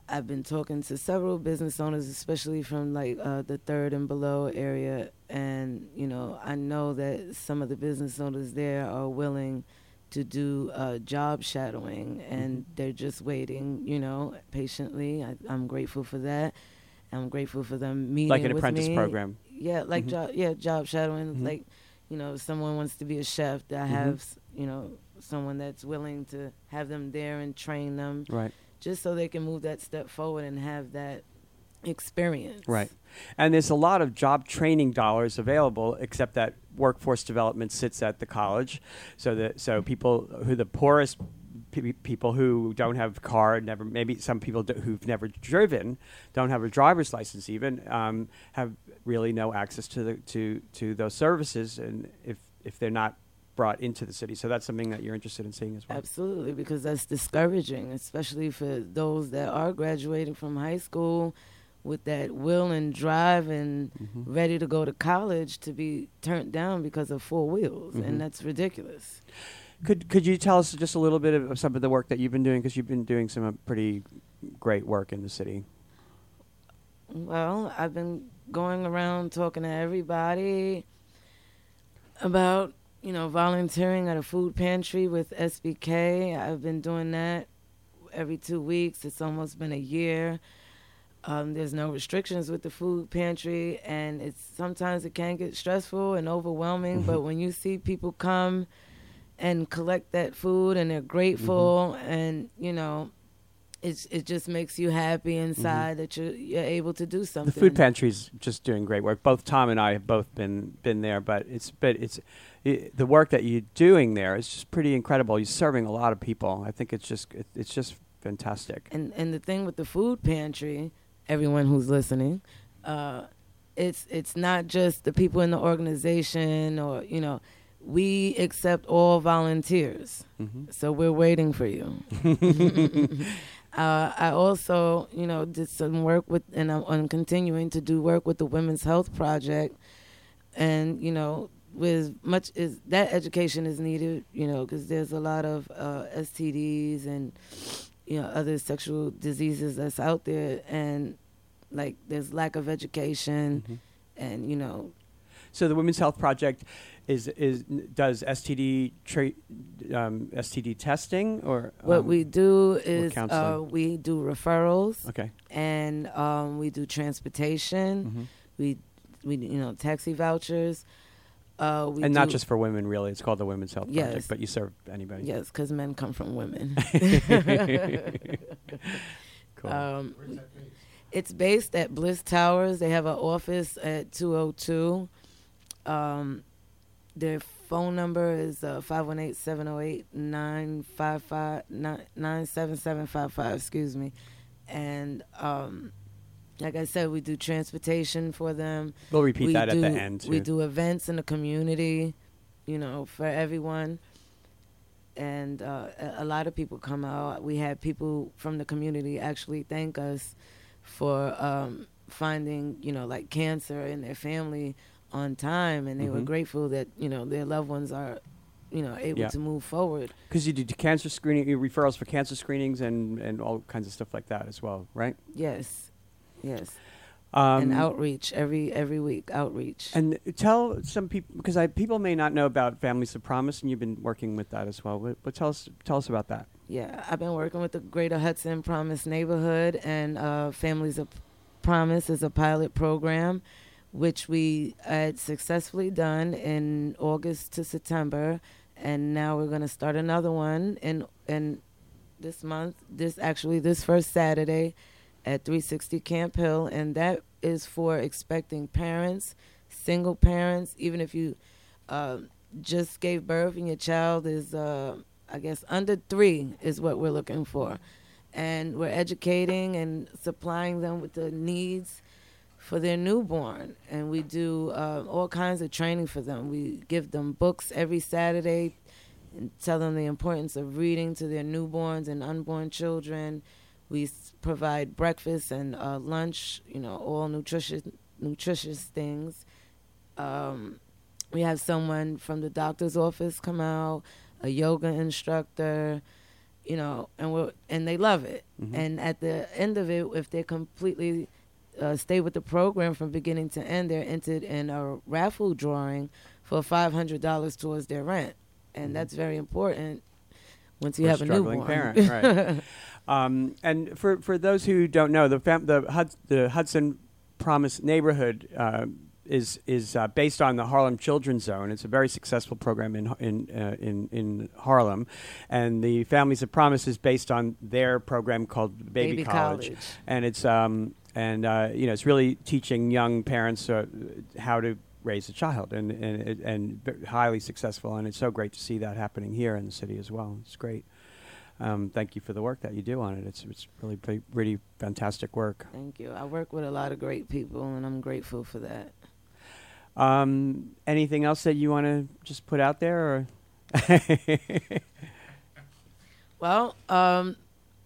I've been talking to several business owners, especially from like uh, the third and below area, and you know, I know that some of the business owners there are willing to do uh, job shadowing, and mm-hmm. they're just waiting, you know, patiently. I, I'm grateful for that. I'm grateful for them meeting like an with apprentice me. program. Yeah, like mm-hmm. job, yeah, job shadowing. Mm-hmm. Like, you know, if someone wants to be a chef, that I mm-hmm. have, you know, someone that's willing to have them there and train them. Right. Just so they can move that step forward and have that experience. Right. And there's a lot of job training dollars available, except that workforce development sits at the college. So that so people who the poorest pe- people who don't have a car, never maybe some people do, who've never driven, don't have a driver's license even, um, have really no access to the to to those services, and if if they're not brought into the city. So that's something that you're interested in seeing as well. Absolutely, because that's discouraging, especially for those that are graduating from high school with that will and drive and mm-hmm. ready to go to college, to be turned down because of four wheels, mm-hmm. and that's ridiculous. Could could you tell us just a little bit of some of the work that you've been doing, because you've been doing some uh, pretty great work in the city? Well, I've been going around talking to everybody about, you know, volunteering at a food pantry with S B K. I've been doing that every two weeks. It's almost been a year. Um, there's no restrictions with the food pantry, and it's sometimes it can get stressful and overwhelming, mm-hmm. but when you see people come and collect that food and they're grateful, mm-hmm. and, you know, it's, it just makes you happy inside mm-hmm. that you're, you're able to do something. The food pantry's just doing great work. Both Tom and I have both been been there, but it's but it's it, the work that you're doing there is just pretty incredible. You're serving a lot of people. I think it's just it, it's just fantastic. And and the thing with the food pantry, everyone who's listening, uh, it's it's not just the people in the organization, or, you know, we accept all volunteers. Mm-hmm. So we're waiting for you. uh, I also, you know, did some work with, and I'm, I'm continuing to do work with the Women's Health Project. And, you know, with much is that education is needed, you know, because there's a lot of uh, S T Ds and, you know, other sexual diseases that's out there, and like there's lack of education, mm-hmm. and, you know. So the Women's Health Project is is does S T D tra- um, S T D testing, or um, what we do is uh, we do referrals. Okay. And um, we do transportation. Mm-hmm. We we you know taxi vouchers. Uh, we and not just for women, really. It's called the Women's Health yes. Project, but you serve anybody. Yes, because men come from women. Cool. Um, it's based at Bliss Towers. They have an office at two oh two. Um, their phone number is uh, five one eight, seven oh eight, nine five five, nine seven seven five five, excuse me. And um, like I said, we do transportation for them. We'll repeat we that do, at the end, too. We do events in the community, you know, for everyone. And uh, a, a lot of people come out. We had people from the community actually thank us for um, finding, you know, like cancer in their family on time, and they mm-hmm. were grateful that, you know, their loved ones are, you know, able yeah. to move forward. Because you do cancer screening, you referrals for cancer screenings and, and all kinds of stuff like that as well, right? Yes, yes. Um, and outreach every every week, outreach. And tell some people, because I, people may not know about Families of Promise, and you've been working with that as well. But, but tell us tell us about that. Yeah, I've been working with the Greater Hudson Promise neighborhood, and uh, Families of Promise is a pilot program, which we had successfully done in August to September, and now we're going to start another one in in this month. This actually this first Saturday at three sixty Camp Hill, and that is for expecting parents, single parents, even if you uh, just gave birth and your child is, uh, I guess, under three is what we're looking for. And we're educating and supplying them with the needs for their newborn, and we do uh, all kinds of training for them. We give them books every Saturday and tell them the importance of reading to their newborns and unborn children. We s- provide breakfast and uh, lunch, you know, all nutritious nutritious things. Um, we have someone from the doctor's office come out, a yoga instructor, you know, and we and they love it. Mm-hmm. And at the end of it, if they completely uh, stay with the program from beginning to end, they're entered in a raffle drawing for five hundred dollars towards their rent. And mm-hmm. that's very important once you for have a struggling newborn. parent, right? um, and for, for those who don't know, the fam- the, Hud- the Hudson Promise neighborhood uh, is is uh, based on the Harlem Children's Zone. It's a very successful program in in uh, in in Harlem, and the Families of Promise is based on their program called Baby, Baby College. College. And it's um and uh, you know it's really teaching young parents uh, how to raise a child, and and and highly successful. And it's so great to see that happening here in the city as well. It's great. Um, thank you for the work that you do on it. It's it's really pretty, really fantastic work. Thank you. I work with a lot of great people, and I'm grateful for that. Um, anything else that you want to just put out there? Or well, um,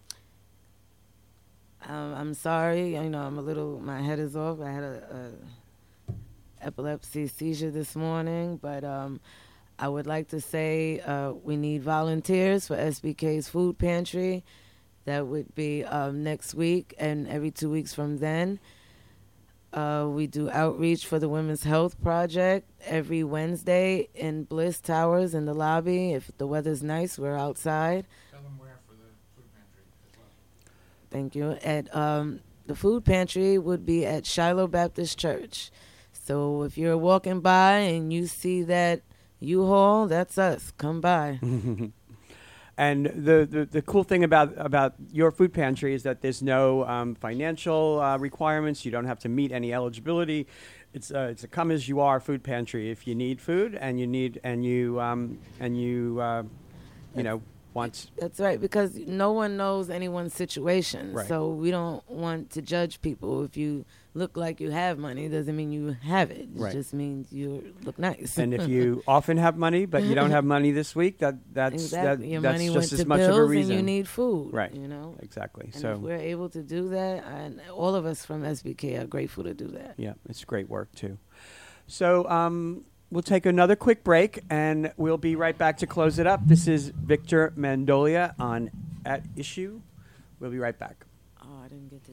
um, I'm sorry. You know, I'm a little. My head is off. I had a, a epilepsy seizure this morning, but um, I would like to say uh, we need volunteers for S B K's food pantry. That would be um, next week and every two weeks from then. Uh, we do outreach for the Women's Health Project every Wednesday in Bliss Towers in the lobby. If the weather's nice, we're outside. Tell them where for the food pantry as well. Thank you. At um, the food pantry would be at Shiloh Baptist Church. So if you're walking by and you see that U-Haul, that's us. Come by. And the, the, the cool thing about, about your food pantry is that there's no um, financial uh, requirements. You don't have to meet any eligibility. It's a, it's a come as you are food pantry. If you need food and you need and you um, and you uh, you know want. That's right, because no one knows anyone's situation. Right. So we don't want to judge people. If you look like you have money, doesn't mean you have it. It Right. just means you look nice. And if you often have money, but you don't have money this week, that that's exactly. that, Your that's money just went as to much bills of a reason. and you need food. Right. You know. Exactly. And so if we're able to do that, and all of us from S B K are grateful to do that. yeah, it's great work too. So um, we'll take another quick break, and we'll be right back to close it up. This is Victor Mandolia on At Issue. We'll be right back. Oh, I didn't get to.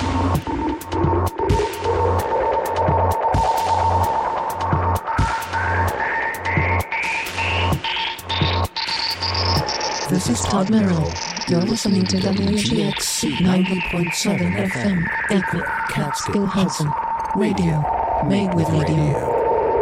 This is Todd Merrill. You're listening to W G X C ninety point seven F M, Akron, Catskill, Hudson. Radio, made with radio.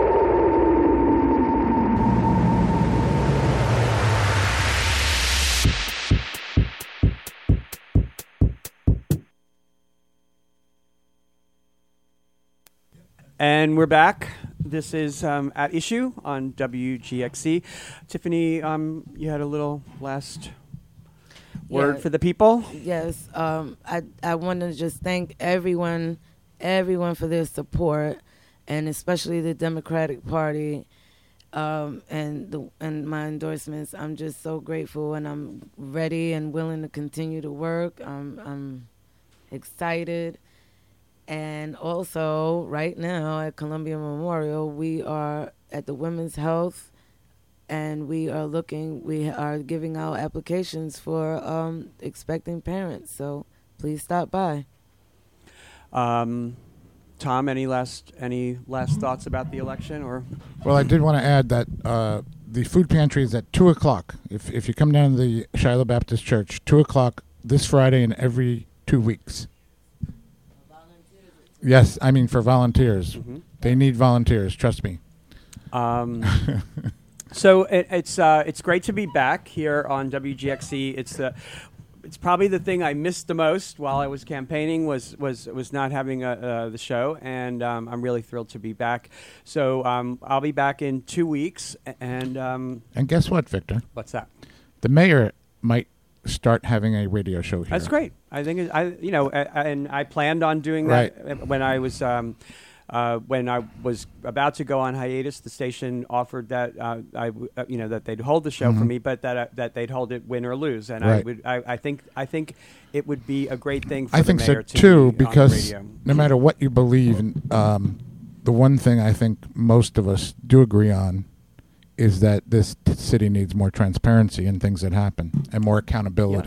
And we're back. This is um, At Issue on W G X C. Tiffany, um, you had a little last word Yeah. for the people? Yes, um, I I want to just thank everyone, everyone for their support, and especially the Democratic Party, um, and the and my endorsements. I'm just so grateful, and I'm ready and willing to continue to work. I'm I'm excited, and also right now at Columbia Memorial, we are at the Women's Health. And we are looking, we are giving out applications for um, expecting parents. So please stop by. Um, Tom, any last any last thoughts about the election? Or Well, I did want to add that uh, the food pantry is at two o'clock. If if you come down to the Shiloh Baptist Church, two o'clock this Friday and every two weeks. Yes, I mean for volunteers. Mm-hmm. They need volunteers, trust me. Um, so it, it's uh, it's great to be back here on W G X C. It's the it's probably the thing I missed the most while I was campaigning was was was not having a, uh, the show, and um, I'm really thrilled to be back. So um, I'll be back in two weeks, and um, And guess what, Victor? what's that? The mayor might start having a radio show here. That's great. I think it, I you know I, I- and I planned on doing that Right. when I was. Um, Uh, when I was about to go on hiatus, the station offered that uh, I, w- uh, you know, that they'd hold the show for Mhm. me, but that uh, that they'd hold it win or lose, and I Right. would. I, I think I think it would be a great thing for I the think so mayor to too, be on because the radio. no matter what you believe, in, um, the one thing I think most of us do agree on is that this t- city needs more transparency in things that happen and more accountability.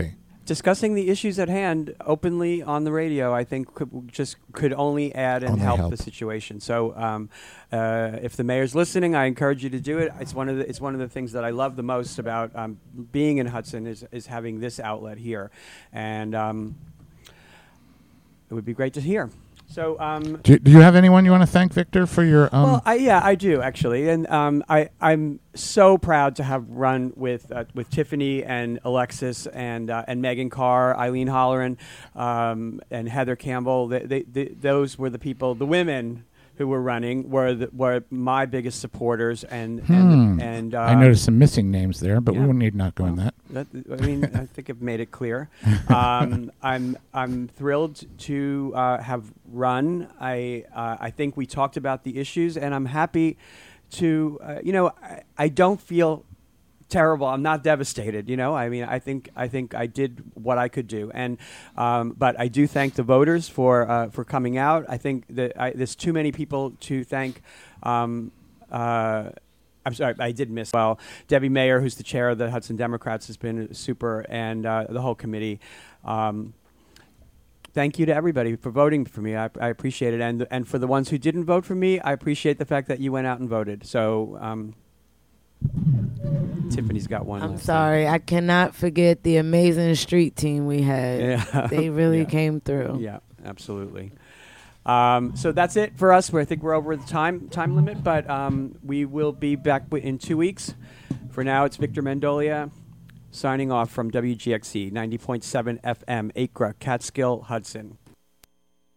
discussing the issues at hand openly on the radio, I think, could just could only add and Only help, help. the situation. So, um, uh, if the mayor's listening, I encourage you to do it. It's one of the it's one of the things that I love the most about um, being in Hudson is is having this outlet here, and um, it would be great to hear. So, um, Do, do you have anyone you want to thank, Victor, for your? Um, well, I, yeah, I do actually, and um, I I'm so proud to have run with uh, with Tiffany and Alexis and uh, and Megan Carr, Eileen Holleran, um, and Heather Campbell. They, they, they, those were the people, the women who were running were the, were my biggest supporters, and hmm. and, and uh, I noticed some missing names there, but yeah. we need not go in that. That, I mean, I think I've made it clear. Um, I'm I'm thrilled to uh, have run. I uh, I think we talked about the issues, and I'm happy to uh, you know I, I don't feel terrible. I'm not devastated. You know, I mean, I think I think I did what I could do, and um, but I do thank the voters for uh, for coming out. I think that I, there's too many people to thank. Um, uh, I'm sorry, I did miss. Well, Debbie Mayer, who's the chair of the Hudson Democrats, has been super, and uh, the whole committee. Um, thank you to everybody for voting for me. I, I appreciate it, and and for the ones who didn't vote for me, I appreciate the fact that you went out and voted. So, um, Tiffany's got one. I'm last sorry, I cannot forget the amazing street team we had. Yeah. They really Yeah. came through. Yeah, absolutely. Um, so that's it for us. I think we're over the time time limit, but um, we will be back w- in two weeks. For now, it's Victor Mendolia signing off from W G X C ninety point seven F M, Acre, Catskill, Hudson.